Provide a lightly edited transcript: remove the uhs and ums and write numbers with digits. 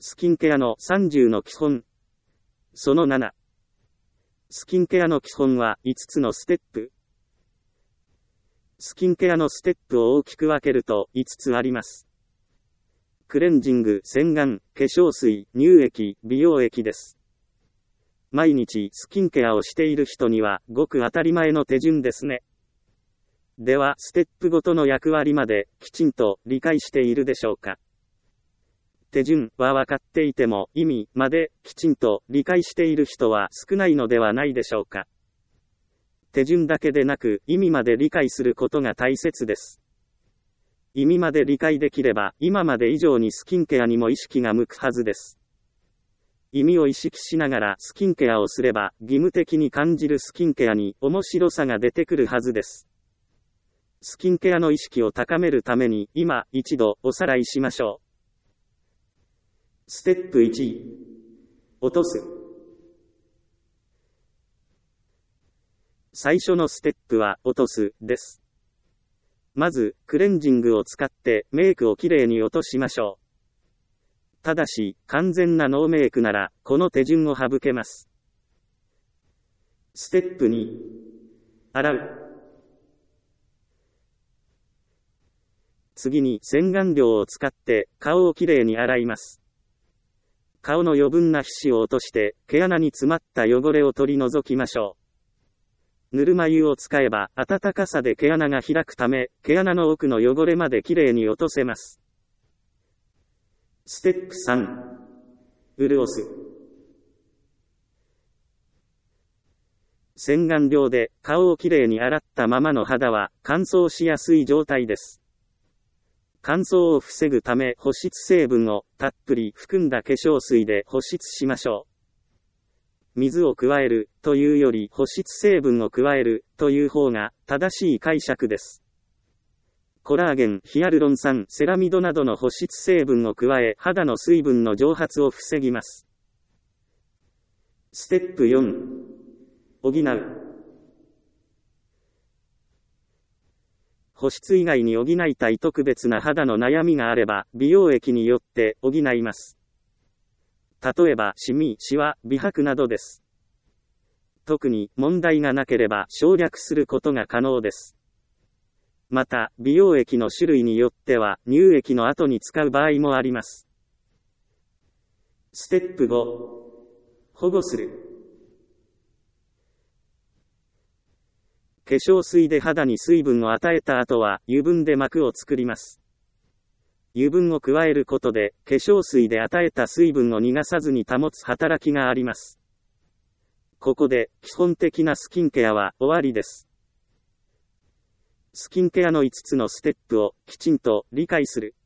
スキンケアの30の基本。その7。スキンケアの基本は5つのステップ。スキンケアのステップを大きく分けると5つあります。クレンジング、洗顔、化粧水、乳液、美容液です。毎日スキンケアをしている人にはごく当たり前の手順ですね。では、ステップごとの役割まできちんと理解しているでしょうか。手順は分かっていても意味まできちんと理解している人は少ないのではないでしょうか。手順だけでなく意味まで理解することが大切です。意味まで理解できれば今まで以上にスキンケアにも意識が向くはずです。意味を意識しながらスキンケアをすれば義務的に感じるスキンケアに面白さが出てくるはずです。スキンケアの意識を高めるために今一度おさらいしましょう。ステップ1、落とす。最初のステップは落とすです。まず、クレンジングを使ってメイクをきれいに落としましょう。ただし、完全なノーメイクなら、この手順を省けます。ステップ2、洗う。次に洗顔料を使って顔をきれいに洗います。顔の余分な皮脂を落として毛穴に詰まった汚れを取り除きましょう。ぬるま湯を使えば温かさで毛穴が開くため、毛穴の奥の汚れまできれいに落とせます。ステップ3、潤す。洗顔料で顔をきれいに洗ったままの肌は乾燥しやすい状態です。乾燥を防ぐため保湿成分をたっぷり含んだ化粧水で保湿しましょう。水を加えるというより保湿成分を加えるという方が正しい解釈です。コラーゲン、ヒアルロン酸、セラミドなどの保湿成分を加え肌の水分の蒸発を防ぎます。ステップ4、補う。保湿以外に補いたい特別な肌の悩みがあれば、美容液によって補います。例えば、シミ、シワ、美白などです。特に問題がなければ省略することが可能です。また、美容液の種類によっては、乳液の後に使う場合もあります。ステップ5、保護する。化粧水で肌に水分を与えた後は油分で膜を作ります。油分を加えることで化粧水で与えた水分を逃がさずに保つ働きがあります。ここで基本的なスキンケアは終わりです。スキンケアの5つのステップをきちんと理解する。